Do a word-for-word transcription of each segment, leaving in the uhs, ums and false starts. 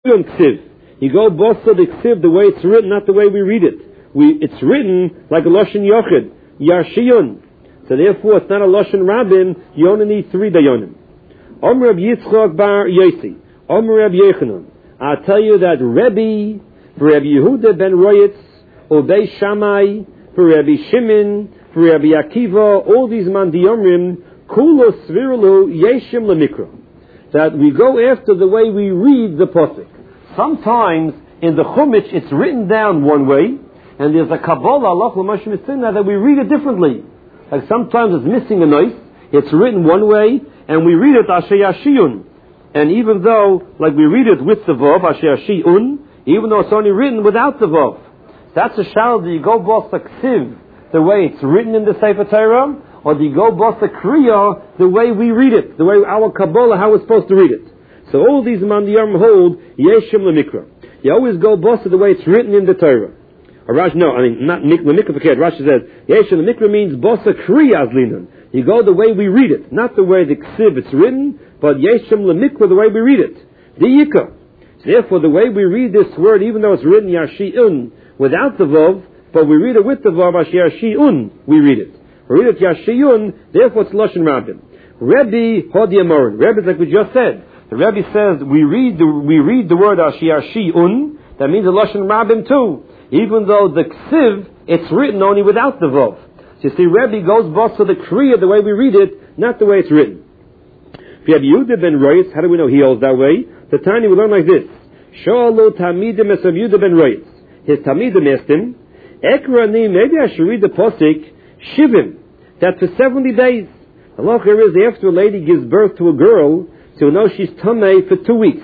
You go bossa the ksiv the way it's written, not the way we read it. We it's written like a lashon yochid, yarshiyun. So therefore, it's not a lashon rabbin. You only need three dayonim. Omer Reb Yitzchak bar Yosi, Omer Reb Yechanan. I'll tell you that Rebbe, for Reb Yehuda ben Royitz, Obey Shammai, for Rebbe Shimon, for Rebbe Akiva, all these man diomrim, kulo svirulu yeshim lemikra. That we go after the way we read the pasuk. Sometimes in the Chumash it's written down one way, and there's a Kabbalah, Allah l'mashim mitzvah, that we read it differently. Like sometimes it's missing a noise, it's written one way, and we read it Asher Yashiyun. And even though, like we read it with the Vav, Asher Yashiyun, even though it's only written without the Vav. That's a shal, do you go both the Ksiv, the way it's written in the Sefer Torah, or do you go both the Kriya, the way we read it, the way our Kabbalah, how we're supposed to read it. So all these mandiyam hold Yeshim Lemikra. You always go both the way it's written in the Torah. Or Rashi, no, I mean, not Lemikra, Rashi says, Yeshim Lemikra means bosa Kriya Azlinan. You go the way we read it, not the way the Ksiv it's written, but Yeshim Lemikra, the way we read it. The Yika. So therefore, the way we read this word, even though it's written Yashi'un, without the Vav, but we read it with the Vav, Yashi'un, we read it. We read it Yashi'un, therefore it's Lashon Rabbin. Rebbe Hodi Amorin. Rebbe is like we just said. The Rebbe says we read the, we read the word Yashi'un, that means a Lashon Rabbin too. Even though the Ksiv, it's written only without the Vav. So you see, Rebbe goes both to the Kriya, the way we read it, not the way it's written. If you have Yehuda ben Royitz, how do we know he holds that way? The Tanya we learn like this. Sha'alu Tamidim es Yehuda ben Royitz. His Tamidim asked him, Ekrani, maybe I should read the Posik, Shivim, that for seventy days. The locher is after a lady gives birth to a girl, so you know she's tamei for two weeks.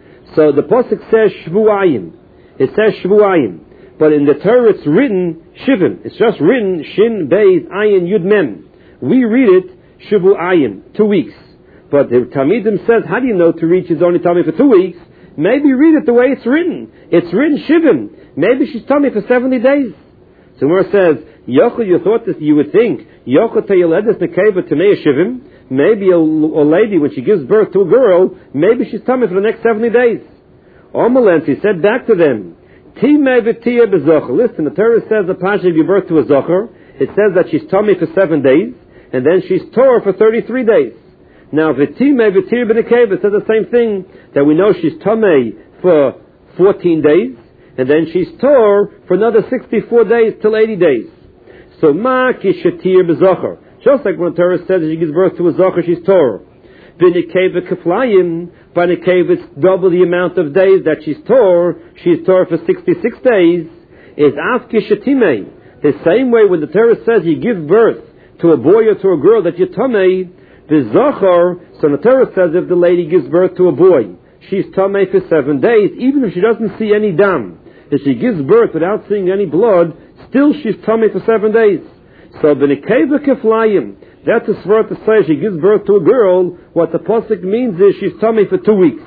So the Posik says Shvuayim. It says Shvuayim. But in the Torah it's written Shivim. It's just written Shin, Beis, Ayin, Yud, Mem. We read it Shvuayim, two weeks. But the Talmidim says, how do you know to reach his only tamei for two weeks? Maybe read it the way it's written. It's written Shivim. Maybe she's tamei for seventy days. So where it says, Yochel, you thought this, you would think, Yochel Teyeledis Nekeva Tamei Shivim, maybe a, a lady, when she gives birth to a girl, maybe she's tummy for the next seventy days. Omelens, he said back to them, Timei V'Tiyah B'Zocher. Listen, the Torah says the Pasha give birth to a Zocher. It says that she's tummy for seven days, and then she's Torah for thirty-three days. Now, V'Timei V'Tiyah B'Nekeva says the same thing, that we know she's tummy for fourteen days, and then she's Torah for another sixty-four days till eighty days. So, Ma Kishatir B'Zocher. Just like when the Torah says that she gives birth to a Zocher, she's Torah. B'Nekeva Keflayim, by Nekeva it's double the amount of days that she's Torah, she's Torah for sixty-six days, is Af Kishatimei. The same way when the Torah says you give birth to a boy or to a girl that you're Tamei, the Zocher, so the Torah says if the lady gives birth to a boy, she's Tamei for seven days, even if she doesn't see any dam. If she gives birth without seeing any blood, still she's Tamei for seven days. So the Nekeva Keflayim, that's a svara to say she gives birth to a girl, what the Pasuk means is she's Tamei for two weeks.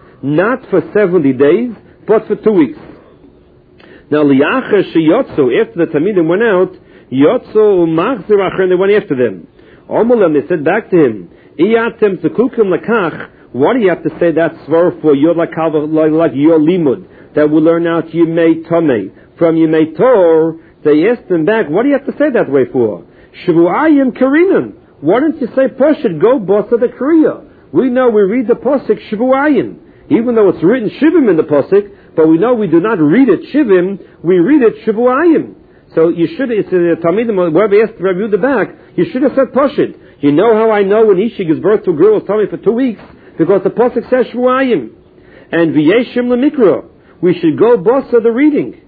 Not for seventy days, but for two weeks. Now, Liacha Sheyotzu, after the Tamidim went out, Yotzu Machzir Acher, they went after them. Omelem, they said back to him, Iyatem Zekukim Lakach, what do you have to say that svara for Yod Lakav, like your limud, that will learn out Yimei Tamei, from Yimei Tor? They asked him back, what do you have to say that way for? Shavuayim Karinan. Why don't you say Pashad, go Bosa the Kriya? We know we read the Pasuk Shavuayim. Even though it's written Shivim in the Pasuk, but we know we do not read it Shivim, we read it Shavuayim. So you should, it's a Talmidim, wherever asked Rabbi Yehuda back, you should have said Pashad. You know how I know when Isha gives birth to a girl, tell me for two weeks? Because the Pasuk says Shavuayim. And V'yeshim L'mikra. We should go Bosa the reading.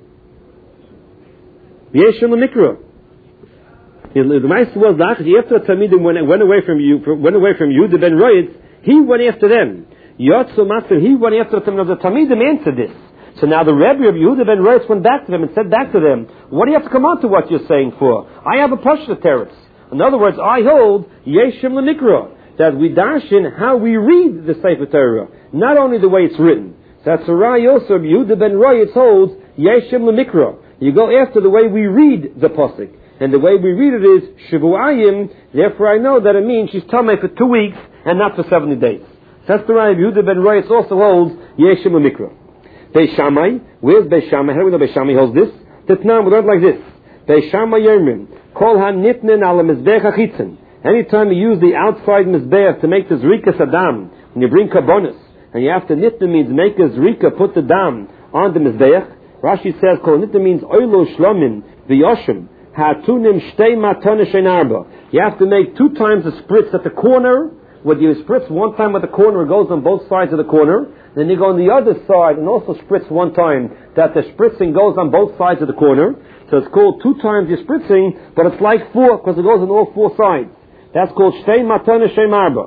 V'yeshim L'mikra. The Meister was the after the Talmidim went, went away from you, went away from you, the Ben Royitz, he went after them. Yotzu Master, he went after the Talmidim. The Talmidim answered this. So now the Rebbe of Yehuda Ben Royitz went back to them and said back to them, what do you have to come on to what you're saying for? I have a Pashta Teretz. In other words, I hold Yeshim L'Nikra, that we darshan how we read the Sefer Torah, not only the way it's written. That's a Rai also of Yehuda Ben Royitz holds Yeshim L'Nikra. You go after the way we read the Pasuk. And the way we read it is Shavuayim, therefore I know that it means she's Tamei for two weeks and not for seventy days. That's the Rabbi Yehuda ben Roy. It also holds Yeshim Mikra. Beis Shammai, where's Beis Shammai? How do we know Beis Shammai holds this? Titnam, we learn like this. Beis Shammai Yermin, Kol HaNitnin Ala Mizbech HaChitzin. Anytime you use the outside Mizbech to make the Zrika Sadam, when you bring Karbonis, and you have to Nitnin means make a Zrika, put the dam on the Mizbech. Rashi says, Kol Nitnin means Oilo Shlomin V'yoshim Hatunim Shtei Matana Shein Arba. You have to make two times the spritz at the corner. When you spritz one time at the corner, it goes on both sides of the corner. Then you go on the other side and also spritz one time, that the spritzing goes on both sides of the corner. So it's called two times you're spritzing, but it's like four because it goes on all four sides. That's called Shtei Matana Shein Arba.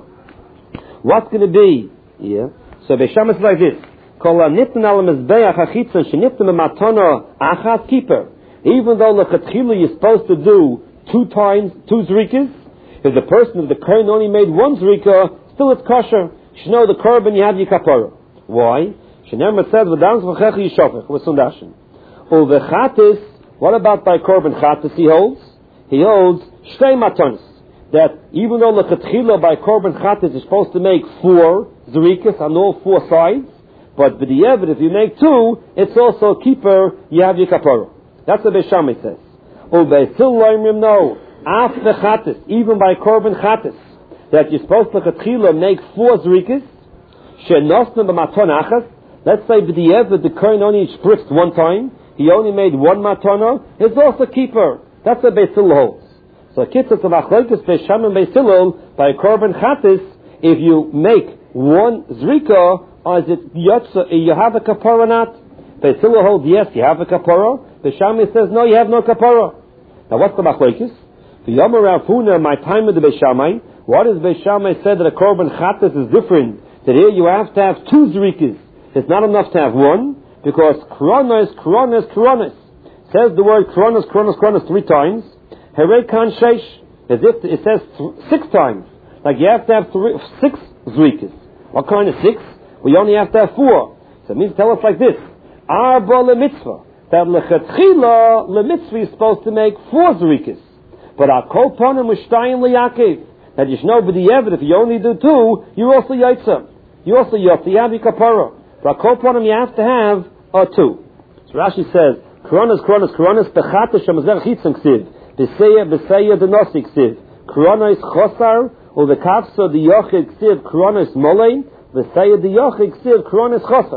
What's going to be? Yeah. So Beis Shammai is like this. Kol HaNitnin Ala Mizbeach HaChitzon Shenitnin Matana Achat Kippur. Even though lechatchila you're supposed to do two times, two zrikas, if the person, if the kohen only made one zrika, still it's kosher. You know the korban, you have your kapara. Why? Shenemar says, "V'dams v'chech yishofech." With sundashin. Uvechatis. What about by korban chatis? He holds. He holds shtei matonis. That even though lechatchila by korban chatis is supposed to make four zrikas on all four sides, but b'di'evet if you make two, it's also a keeper. You have your kapara. That's what Beis Shammai says. Oh, Beis Hillel no, af chatis, even by korban chatis, that you're supposed to chatchila make four zrikas, shenosna b'maton achas. Let's say b'di'evet the kohen only spritzed one time, he only made one matana. It's also keeper. That's what Beis Hillel holds. So kitzur of achlokes Beis Shammai and Beis Hillel by korban chatis, if you make one zrika, or is it yotza? You have a kapara not? Beis Hillel holds yes, you have a kapara. Beis Shammai says no, you have no kapara. Now what's the machlokes? The Yom Rav Huna, my time with the Beis Shammai. What is Beis Shammai said that a korban chatas is different? That here you have to have two zrikas. It's not enough to have one because kronos, kronos, kronos says the word kronos, kronos, kronos three times. Herekan sheish, as if it says th- six times. Like you have to have three, six zrikas. What kind of six? We only have to have four. So it means tell us like this: Arba le mitzvah. That lechatchila le mitzvah is supposed to make four zrikas, but our kol panim ushtayim leyakev. That you should know b'di'evet if you only do two, you're also yaitza. You also yaitza. You have your kapara. But our kol panim you have to have uh, two. So Rashi says, Kronos, Kronos, Kronos bechata shemazver chitzon ksiv b'seya b'seya denosik ksiv Kronos chosar or the kafsa the yochid ksiv Kronos molei b'seya the yochid ksiv Kronos chosar.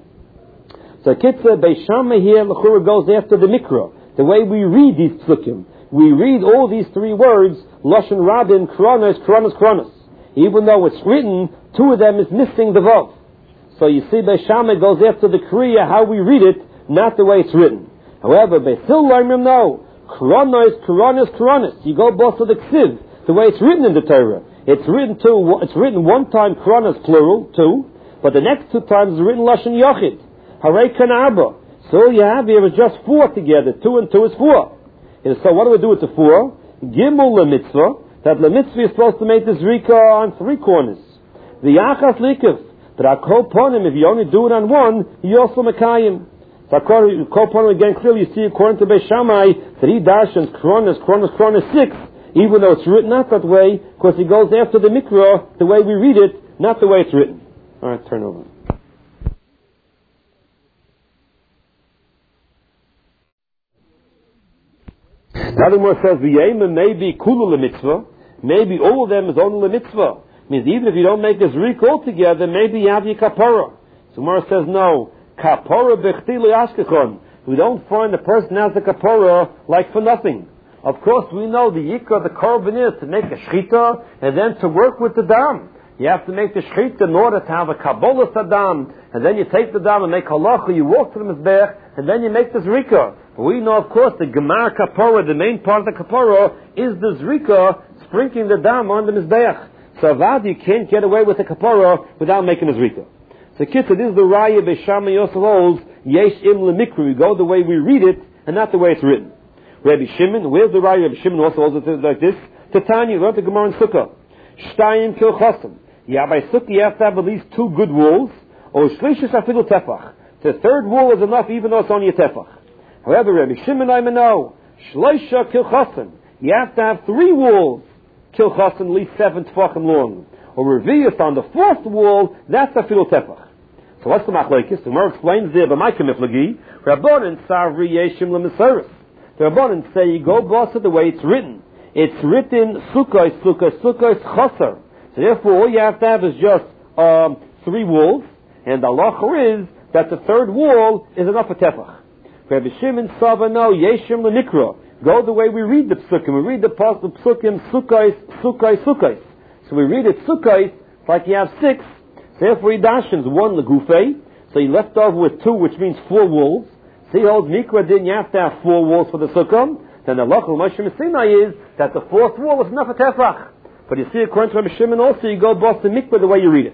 So Kitzur Beis Shammai here, L'chura goes after the Mikra. The way we read these psukim, we read all these three words, Lashon Rabin, Kronos, Kronos, Kronos. Even though it's written, two of them is missing the Vav. So you see Beis Shammai goes after the Kriya, how we read it, not the way it's written. However, Beis Hillel no, Kronos, Kronos, Kronos. You go both to the Ksiv, the way it's written in the Torah. It's written two, it's written one time Kronos plural, two, but the next two times it's written Lashon Yochid. Harei Kanarba. So all you have here is just four together. Two and two is four. And so what do we do with the four? Gimel lemitzvah. That lemitzvah is supposed to make this rika on three corners. The achas likif. But our kol ponim, if you only do it on one, you also mekayim. So kol ponim again clearly you see according to Beis Shammai, three darshans, kronos, kronos, kronos, six. Even though it's written not that way, because he goes after the mikra, the way we read it, not the way it's written. All right, turn over. Now the Gemara says, "V'yema maybe kulu lemitzvah, maybe all of them is only lemitzvah." Means even if you don't make this rik altogether, maybe you have your kapara. So Gemara says, "No, kapara bechti le'ashkechon." We don't find the person has the kapara like for nothing. Of course, we know the yikah, the korban is to make a shchita and then to work with the dam. You have to make the shchita in order to have a kabbalah sadam, and then you take the dam and make halacha. You walk to the mizbech, and then you make the zrika. But we know, of course, the gemar kapara, the main part of the kapara, is the zrika, sprinkling the dam on the mizbech. So avad you can't get away with the kapara without making a zrika. So kitzur, this is the raya Beis Shammai Yosef holds yesh im lemikra. We go the way we read it, and not the way it's written. Rabbi Shimon, where's the raya? Rabbi Shimon also holds it like this. Titania, learn the Gemara in Sukkah. Shtayim kilchasim. Yeah, by Sukkah you have to have at least two good walls. Or shlishis afilu tefach. The third wall is enough even though it's only a tefach. However, Rabbi Shimon I know, shleisha kilchasim. You have to have three walls. Kilchasim, at least seven tefachim long. or revius on the fourth wall, that's a fil tefach. So what's the machlekes? The Gemara explains there, but my kamiflagi, Rabbanan savri yeshim lemeseris. The Rabbanan say you go boss it the way it's written. It's written sukkos, sukkos, sukkos, chaser. So therefore, all you have to have is just um, three walls, and the halacha is that the third wall is enough for tefach. Rabbi Shimon Savano yeshim lenikra. Go the way we read the psukim. We read the psukim sukkos, sukkos, sukkos. So we read it sukkos like you have six. Therefore, he dashes one legufei, so he left over with two, which means four walls. So he holds mikra din, you have to have four walls for the sukkah. Then the lachal Moshe Messina is that the fourth wall is enough for tefach. But you see, according to Rabbi Shimon, also you go boss the mikra the way you read it.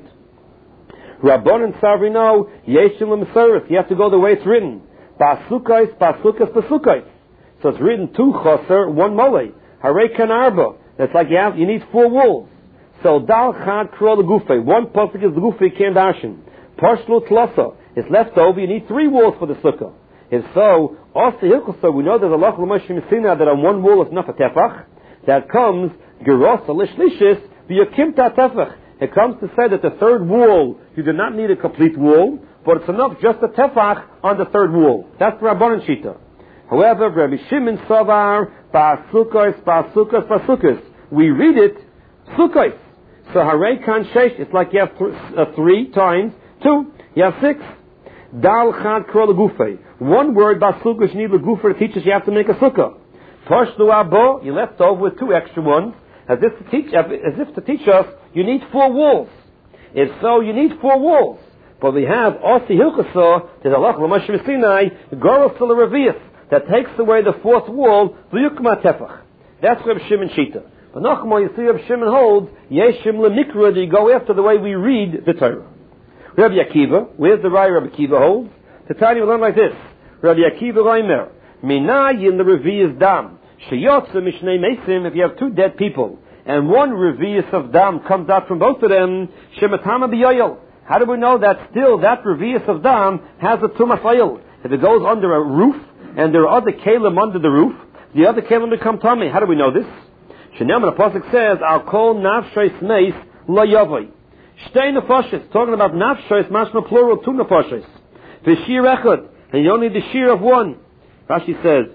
Rabbanan Savri no yeshim l'meseris. You have to go the way it's written. Pasukais, pasukas, pasukais. So it's written two chaser, one mole. Harei kan arba. That's like you have, you need four walls. So dal chad kro legufei. One pasuk is legufei can't dashin. Parshlu tlasa. It's left over. You need three walls for the sukkah. If so, also hilchasa, we know there's a lach l'moshe Messina that on one wall is enough a tefach. That comes gerosa lishlishis v'yakimta tefach. It comes to say that the third wall, you do not need a complete wall, but it's enough just a tefach on the third wall. That's the Rabbanan Shita. However, Rabbi Shimon Savar, Pasukos, Pasukos, Pasukos. We read it, Sukos. So Harei Kan Sheish, it's like you have th- uh, three times two. You have six. Dal Chad Kro Legufei. One word, Basukos, you need Legufer to teach us you have to make a sukkah. Toshlu Abo, you left over with two extra ones, as if to teach, as if to teach us, you need four walls. If so, you need four walls. But we have Osi Hilchasa, there's a Lach L'Moshe Messinai, Goros Revius, that takes away the fourth wall, V'yukma Tefach. That's Reb Shimon Shita. But Nachmo, you see Reb Shimon holds, Yeshim L'Mikra, that you go after the way we read the Torah. Rabbi Akiva, where's the Raya Rabbi Akiva holds? The Tanya will learn like this. Rabbi Akiva Reimer, Minayin the Revius Dam, Sheyotze Mishnei Mesim, if you have two dead people, and one Revius of Dam comes out from both of them, Shematama B'yoyel. How do we know that still that Revius of Dam has a Tumas Oyel? If it goes under a roof, and there are other Kalim under the roof, the other Kalim become Tummy. How do we know this? Shenem, the Pasuk says, I'll call Nafshois Meis Lo Yovoi. Shtei Nefoshes, talking about Nafshois, mashma plural, two Nefoshes. V'shir Echad, and you only need the shear of one. Rashi says,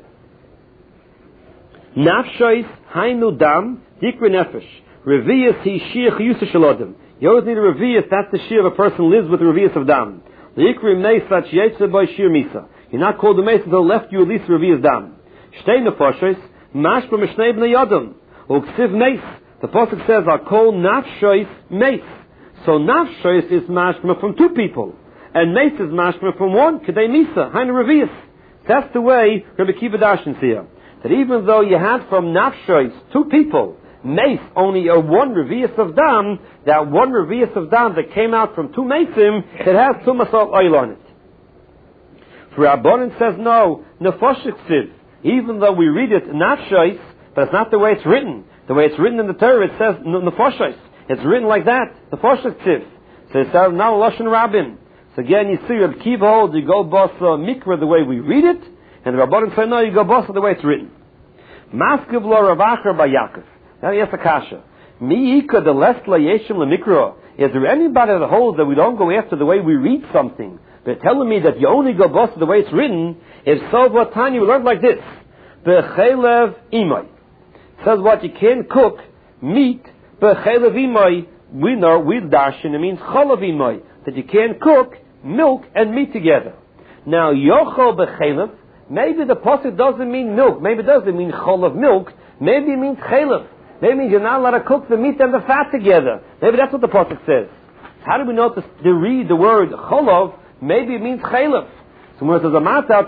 Nafshois Hainu Dam, Dikri Nefesh. Revius Hi Shir Chiyusa Shalodim. You always need a revius, that's the shear of a person lives with a revius of dam. The ikri meis that sheyetze by shir misa. You're not called the meis until left you at least revius dam. Shtei nefoshes, mashpa mishnei b'nei yadam. Uksiv meis. The pasuk says, I'll call nafshois meis. So nafshois is mashma from two people. And meis is mashma from one, kedei misa, hainu revius. That's the way Rabbi Akiva Dashins here. That even though you had from nafshois two people, Mace, only a one revius of dam, that one revius of dam that came out from two mesim, it has tumas of oil on it. For Rabbanan says no, nefoshiksiv. Even though we read it nafshois, but it's not the way it's written. The way it's written in the Torah, it says nefoshois. It's written like that, nefoshiksiv. So it says now lashon rabbin. So again, you see Reb Kiva holds, you go boss uh, mikra the way we read it, and the Rabbanan say no, you go boss the way it's written. Maskiv lo Ravacher by Yaakov. Now yes, Akasha. Mi'ika the lesla yeshim lemikra. Is there anybody that holds that we don't go after the way we read something? They're telling me that you only go boss the way it's written. If so, what time you learn like this? Bechelev imay. Says what you can't cook meat. Bechelev imay. We know with dashin it means cholav imay, that you can't cook milk and meat together. Now yochol bechelev. Maybe the pasuk doesn't mean milk. Maybe it doesn't mean cholav milk. Maybe it means chelev. Maybe it means you're not allowed to cook the meat and the fat together. Maybe that's what the pasuk says. How do we know to, to read the word cholav? Maybe it means chelev. So when it says a matzah